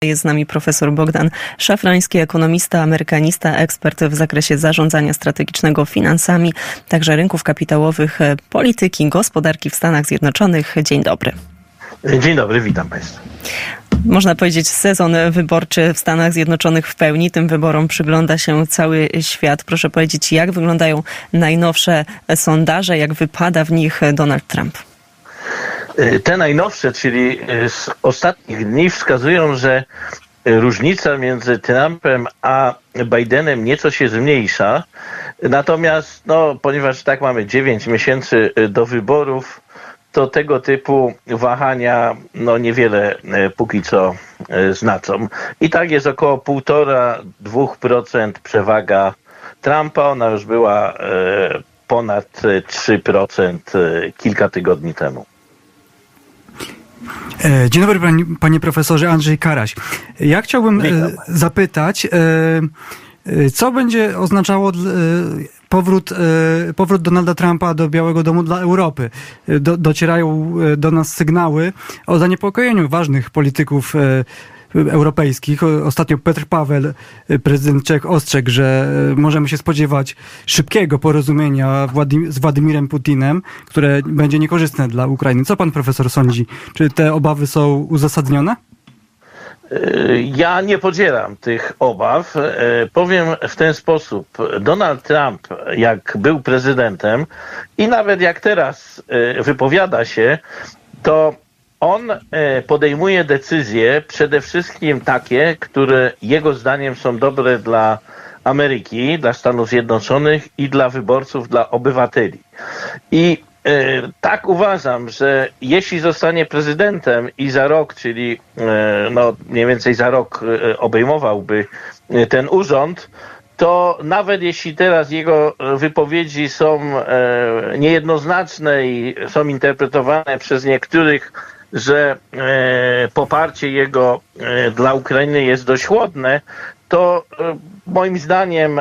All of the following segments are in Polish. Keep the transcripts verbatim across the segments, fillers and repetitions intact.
Jest z nami profesor Bogdan Szafrański, ekonomista, amerykanista, ekspert w zakresie zarządzania strategicznego finansami, także rynków kapitałowych, polityki, gospodarki w Stanach Zjednoczonych. Dzień dobry. Dzień dobry, witam Państwa. Można powiedzieć, sezon wyborczy w Stanach Zjednoczonych w pełni. Tym wyborom przygląda się cały świat. Proszę powiedzieć, jak wyglądają najnowsze sondaże, jak wypada w nich Donald Trump? Te najnowsze, czyli z ostatnich dni, wskazują, że różnica między Trumpem a Bidenem nieco się zmniejsza. Natomiast, no, ponieważ tak mamy dziewięć miesięcy do wyborów, to tego typu wahania no, niewiele póki co znaczą. I tak jest około półtora do dwóch procent przewaga Trumpa. Ona już była ponad trzy procent kilka tygodni temu. Dzień dobry, panie, panie profesorze. Andrzej Karaś. Ja chciałbym Witam. zapytać, co będzie oznaczało powrót, powrót Donalda Trumpa do Białego Domu dla Europy. Do, docierają do nas sygnały o zaniepokojeniu ważnych polityków europejskich. Ostatnio Petr Paweł, prezydent Czech, ostrzegł, że możemy się spodziewać szybkiego porozumienia z Władimirem Putinem, które będzie niekorzystne dla Ukrainy. Co pan profesor sądzi? Czy te obawy są uzasadnione? Ja nie podzielam tych obaw. Powiem w ten sposób. Donald Trump, jak był prezydentem i nawet jak teraz wypowiada się, to on podejmuje decyzje przede wszystkim takie, które jego zdaniem są dobre dla Ameryki, dla Stanów Zjednoczonych i dla wyborców, dla obywateli. I tak uważam, że jeśli zostanie prezydentem i za rok, czyli no mniej więcej za rok obejmowałby ten urząd, to nawet jeśli teraz jego wypowiedzi są niejednoznaczne i są interpretowane przez niektórych, że poparcie jego dla Ukrainy jest dość chłodne, to moim zdaniem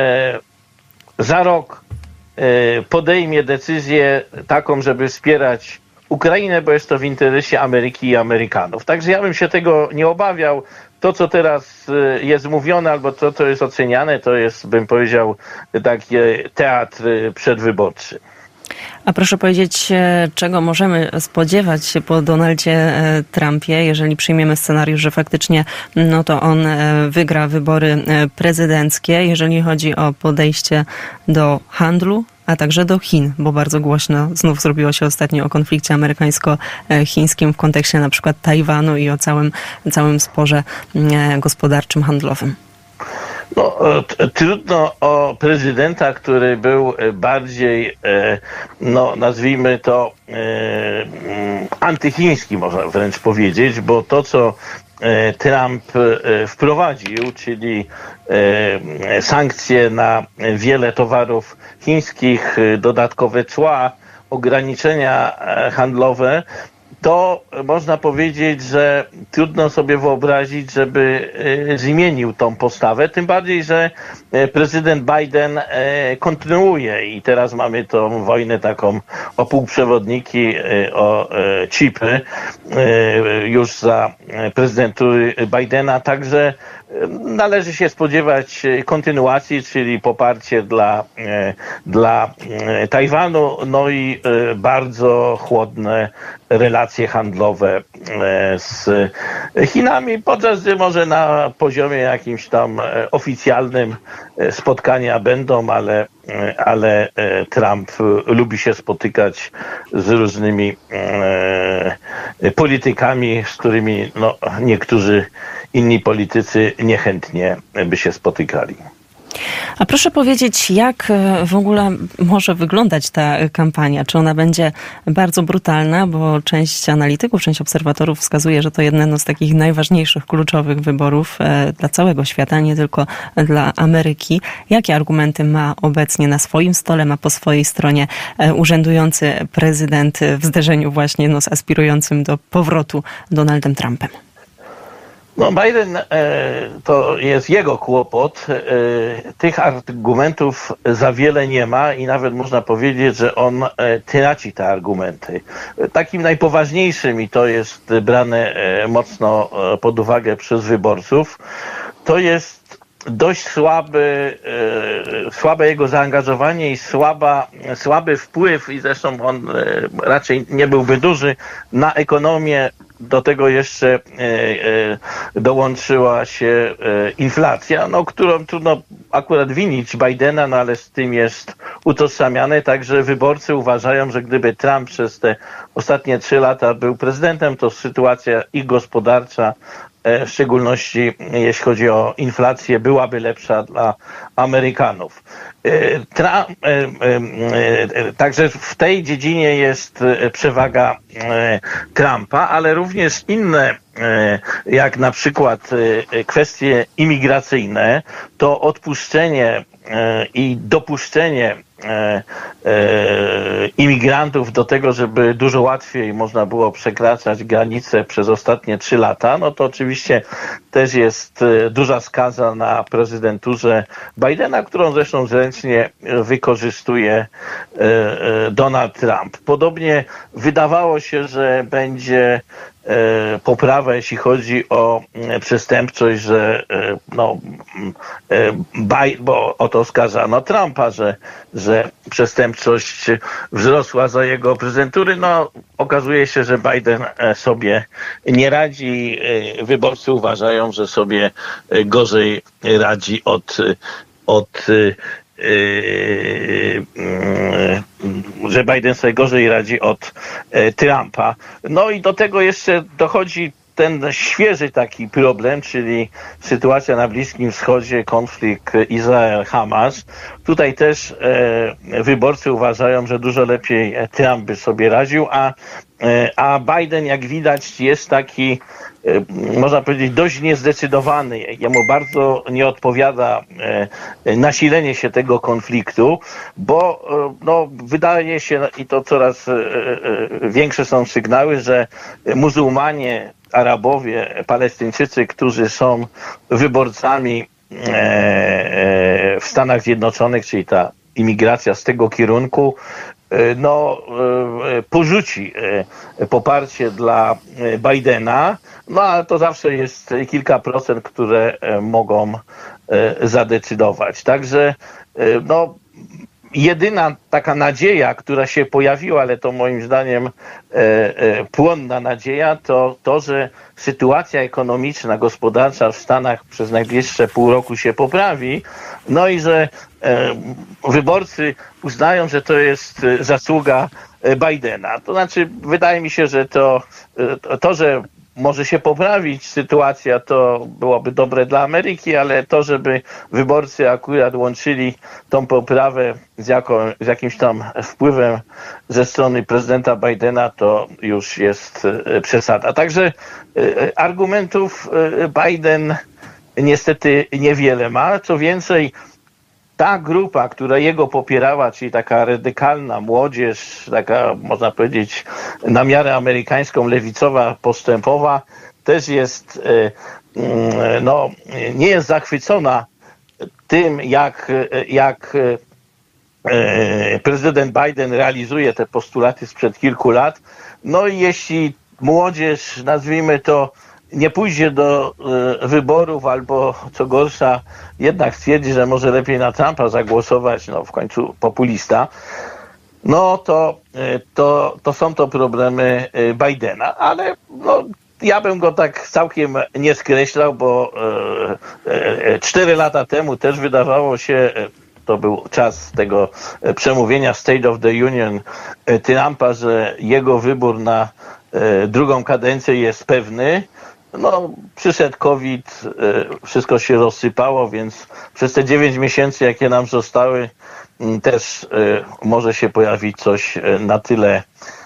za rok podejmie decyzję taką, żeby wspierać Ukrainę, bo jest to w interesie Ameryki i Amerykanów. Także ja bym się tego nie obawiał. To, co teraz jest mówione, albo to, co jest oceniane, to jest, bym powiedział, taki teatr przedwyborczy. A proszę powiedzieć, czego możemy spodziewać się po Donaldzie Trumpie, jeżeli przyjmiemy scenariusz, że faktycznie no to on wygra wybory prezydenckie, jeżeli chodzi o podejście do handlu, a także do Chin, bo bardzo głośno znów zrobiło się ostatnio o konflikcie amerykańsko-chińskim w kontekście na przykład Tajwanu i o całym, całym sporze gospodarczym, handlowym. No, trudno o prezydenta, który był bardziej, no nazwijmy to, antychiński, można wręcz powiedzieć, bo to, co Trump wprowadził, czyli sankcje na wiele towarów chińskich, dodatkowe cła, ograniczenia handlowe, to można powiedzieć, że trudno sobie wyobrazić, żeby zmienił tą postawę, tym bardziej, że prezydent Biden kontynuuje i teraz mamy tą wojnę taką o półprzewodniki, o chipy już za prezydentury Bidena, także należy się spodziewać kontynuacji, czyli poparcie dla, dla Tajwanu, no i bardzo chłodne relacje handlowe z Chinami, podczas gdy może na poziomie jakimś tam oficjalnym spotkania będą, ale, ale Trump lubi się spotykać z różnymi politykami, z którymi no, niektórzy inni politycy niechętnie by się spotykali. A proszę powiedzieć, jak w ogóle może wyglądać ta kampania? Czy ona będzie bardzo brutalna, bo część analityków, część obserwatorów wskazuje, że to jedno z takich najważniejszych, kluczowych wyborów dla całego świata, nie tylko dla Ameryki. Jakie argumenty ma obecnie na swoim stole, ma po swojej stronie urzędujący prezydent w zderzeniu właśnie no, z aspirującym do powrotu Donaldem Trumpem? No Biden, to jest jego kłopot. Tych argumentów za wiele nie ma i nawet można powiedzieć, że on traci te argumenty. Takim najpoważniejszym, i to jest brane mocno pod uwagę przez wyborców, to jest dość słaby, słabe jego zaangażowanie i słaba, słaby wpływ, i zresztą on raczej nie byłby duży, na ekonomię. Do tego jeszcze dołączyła się inflacja, no, którą trudno akurat winić Bidena, no ale z tym jest utożsamiane. Także wyborcy uważają, że gdyby Trump przez te ostatnie trzy lata był prezydentem, to sytuacja ich gospodarcza, w szczególności jeśli chodzi o inflację, byłaby lepsza dla Amerykanów. Trump, także w tej dziedzinie jest przewaga Trumpa, ale również inne, jak na przykład kwestie imigracyjne, to odpuszczenie i dopuszczenie imigrantów do tego, żeby dużo łatwiej można było przekraczać granice przez ostatnie trzy lata, no to oczywiście też jest duża skaza na prezydenturze Bidena, którą zresztą zręcznie wykorzystuje Donald Trump. Podobnie wydawało się, że będzie poprawa, jeśli chodzi o przestępczość, że no, bo o to oskarżano Trumpa, że, że przestępczość wzrosła za jego prezydentury. No, okazuje się, że Biden sobie nie radzi. Wyborcy uważają, że sobie gorzej radzi od, od że Biden sobie gorzej radzi od Trumpa. No i do tego jeszcze dochodzi ten świeży taki problem, czyli sytuacja na Bliskim Wschodzie, konflikt Izrael-Hamas. Tutaj też e, wyborcy uważają, że dużo lepiej Trump by sobie radził, a, e, a Biden, jak widać, jest taki, e, można powiedzieć, dość niezdecydowany. Jemu bardzo nie odpowiada e, nasilenie się tego konfliktu, bo e, no, wydaje się, i to coraz e, e, większe są sygnały, że muzułmanie, Arabowie, Palestyńczycy, którzy są wyborcami w Stanach Zjednoczonych, czyli ta imigracja z tego kierunku, no, porzuci poparcie dla Bidena, no ale to zawsze jest kilka procent, które mogą zadecydować. Także no, jedyna taka nadzieja, która się pojawiła, ale to moim zdaniem e, e, płonna nadzieja, to to, że sytuacja ekonomiczna, gospodarcza w Stanach przez najbliższe pół roku się poprawi, no i że e, wyborcy uznają, że to jest zasługa Bidena. To znaczy, wydaje mi się, że to, to że może się poprawić sytuacja, to byłoby dobre dla Ameryki, ale to, żeby wyborcy akurat łączyli tą poprawę z, jaką, z jakimś tam wpływem ze strony prezydenta Bidena, to już jest przesada. Także argumentów Biden niestety niewiele ma. Co więcej, ta grupa, która jego popierała, czyli taka radykalna młodzież, taka, można powiedzieć, na miarę amerykańską, lewicowa, postępowa, też jest, no, nie jest zachwycona tym, jak, jak prezydent Biden realizuje te postulaty sprzed kilku lat. No i jeśli młodzież, nazwijmy to, nie pójdzie do y, wyborów albo, co gorsza, jednak stwierdzi, że może lepiej na Trumpa zagłosować, no w końcu populista, no to, y, to, to są to problemy y, Bidena, ale no, ja bym go tak całkiem nie skreślał, bo y, y, cztery lata temu też wydawało się, y, to był czas tego przemówienia State of the Union y, Trumpa, że jego wybór na y, drugą kadencję jest pewny. No, przyszedł COVID, wszystko się rozsypało, więc przez te dziewięć miesięcy, jakie nam zostały, też może się pojawić coś na tyle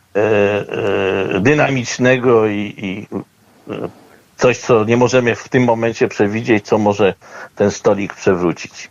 dynamicznego i, i coś, co nie możemy w tym momencie przewidzieć, co może ten stolik przewrócić.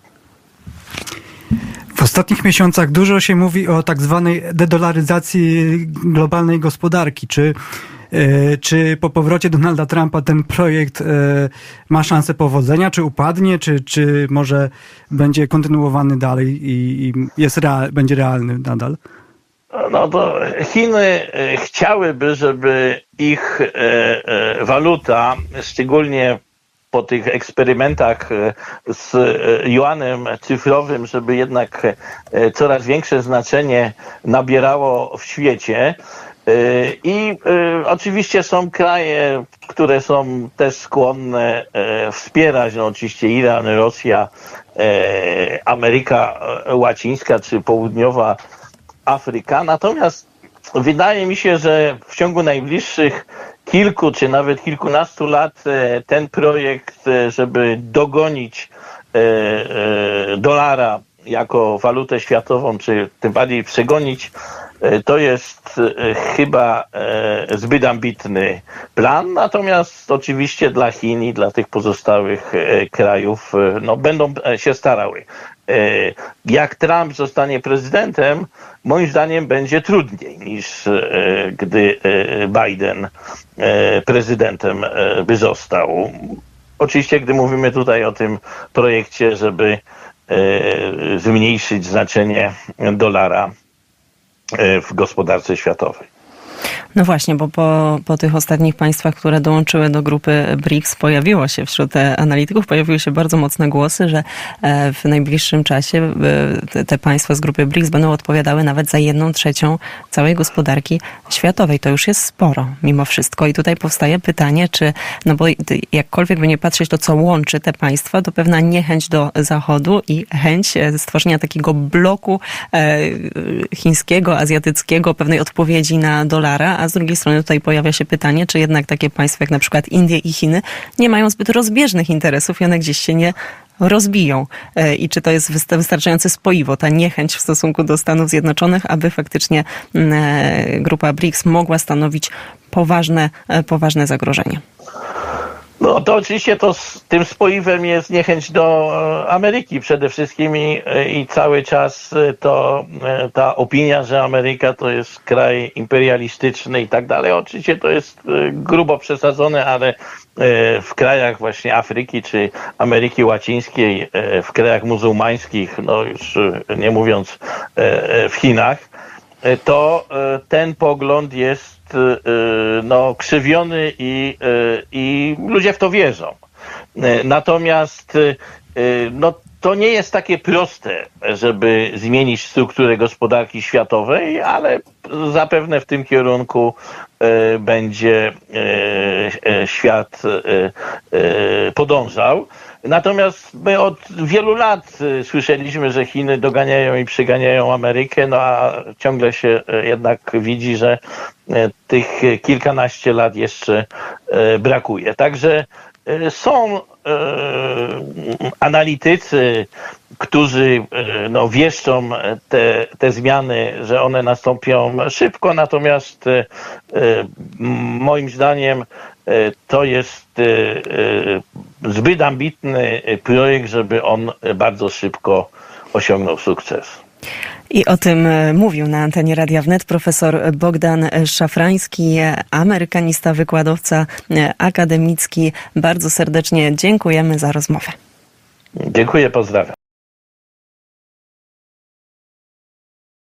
W ostatnich miesiącach dużo się mówi o tak zwanej dedolaryzacji globalnej gospodarki. Czy Czy po powrocie Donalda Trumpa ten projekt ma szansę powodzenia, czy upadnie, czy, czy może będzie kontynuowany dalej i, i jest real, będzie realny nadal? No to Chiny chciałyby, żeby ich waluta, szczególnie po tych eksperymentach z juanem cyfrowym, żeby jednak coraz większe znaczenie nabierało w świecie. I oczywiście są kraje, które są też skłonne wspierać, no oczywiście Iran, Rosja, Ameryka Łacińska czy Południowa Afryka. Natomiast wydaje mi się, że w ciągu najbliższych kilku czy nawet kilkunastu lat ten projekt, żeby dogonić dolara jako walutę światową, czy tym bardziej przegonić, to jest chyba zbyt ambitny plan. Natomiast oczywiście dla Chin i dla tych pozostałych krajów no, będą się starały. Jak Trump zostanie prezydentem, moim zdaniem będzie trudniej niż gdy Biden prezydentem by został. Oczywiście, gdy mówimy tutaj o tym projekcie, żeby zmniejszyć znaczenie dolara w gospodarce światowej. No właśnie, bo po, po tych ostatnich państwach, które dołączyły do grupy briks, pojawiło się wśród analityków, pojawiły się bardzo mocne głosy, że w najbliższym czasie te państwa z grupy briks będą odpowiadały nawet za jedną trzecią całej gospodarki światowej. To już jest sporo mimo wszystko. I tutaj powstaje pytanie, czy, no bo jakkolwiek by nie patrzeć, to co łączy te państwa, to pewna niechęć do Zachodu i chęć stworzenia takiego bloku chińskiego, azjatyckiego, pewnej odpowiedzi na dolara, a z drugiej strony tutaj pojawia się pytanie, czy jednak takie państwa jak na przykład Indie i Chiny nie mają zbyt rozbieżnych interesów i one gdzieś się nie rozbiją. I czy to jest wystarczające spoiwo, ta niechęć w stosunku do Stanów Zjednoczonych, aby faktycznie grupa briks mogła stanowić poważne, poważne zagrożenie? No to oczywiście to z tym spoiwem jest niechęć do Ameryki przede wszystkim i, i cały czas to ta opinia, że Ameryka to jest kraj imperialistyczny i tak dalej. Oczywiście to jest grubo przesadzone, ale w krajach właśnie Afryki czy Ameryki Łacińskiej, w krajach muzułmańskich, no już nie mówiąc w Chinach, to ten pogląd jest no, krzywiony i, i ludzie w to wierzą. Natomiast no, to nie jest takie proste, żeby zmienić strukturę gospodarki światowej, ale zapewne w tym kierunku będzie świat podążał. Natomiast my od wielu lat słyszeliśmy, że Chiny doganiają i przyganiają Amerykę, no a ciągle się jednak widzi, że tych kilkanaście lat jeszcze brakuje. Także są analitycy, którzy no, wieszczą te, te zmiany, że one nastąpią szybko, natomiast moim zdaniem to jest zbyt ambitny projekt, żeby on bardzo szybko osiągnął sukces. I o tym mówił na antenie Radia Wnet profesor Bogdan Szafrański, amerykanista, wykładowca akademicki. Bardzo serdecznie dziękujemy za rozmowę. Dziękuję, pozdrawiam.